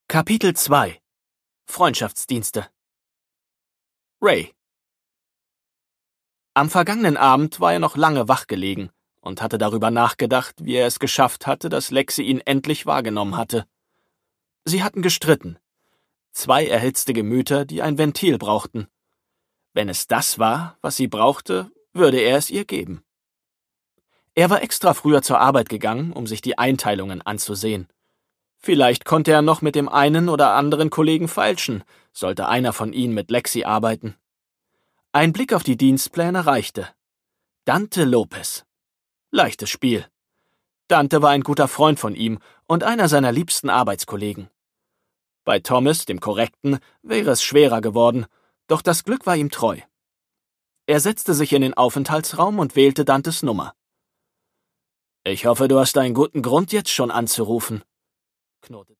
Kapitel 2 Freundschaftsdienste. Ray. Am vergangenen Abend war er noch lange wach gelegen und hatte darüber nachgedacht, wie er es geschafft hatte, dass Lexi ihn endlich wahrgenommen hatte. Sie hatten gestritten. Zwei erhitzte Gemüter, die ein Ventil brauchten. Wenn es das war, was sie brauchte, würde er es ihr geben. Er war extra früher zur Arbeit gegangen, um sich die Einteilungen anzusehen. Vielleicht konnte er noch mit dem einen oder anderen Kollegen feilschen, sollte einer von ihnen mit Lexi arbeiten. Ein Blick auf die Dienstpläne reichte. Dante Lopez. Leichtes Spiel. Dante war ein guter Freund von ihm und einer seiner liebsten Arbeitskollegen. Bei Thomas, dem Korrekten, wäre es schwerer geworden, doch das Glück war ihm treu. Er setzte sich in den Aufenthaltsraum und wählte Dantes Nummer. »Ich hoffe, du hast einen guten Grund, jetzt schon anzurufen«, knurrte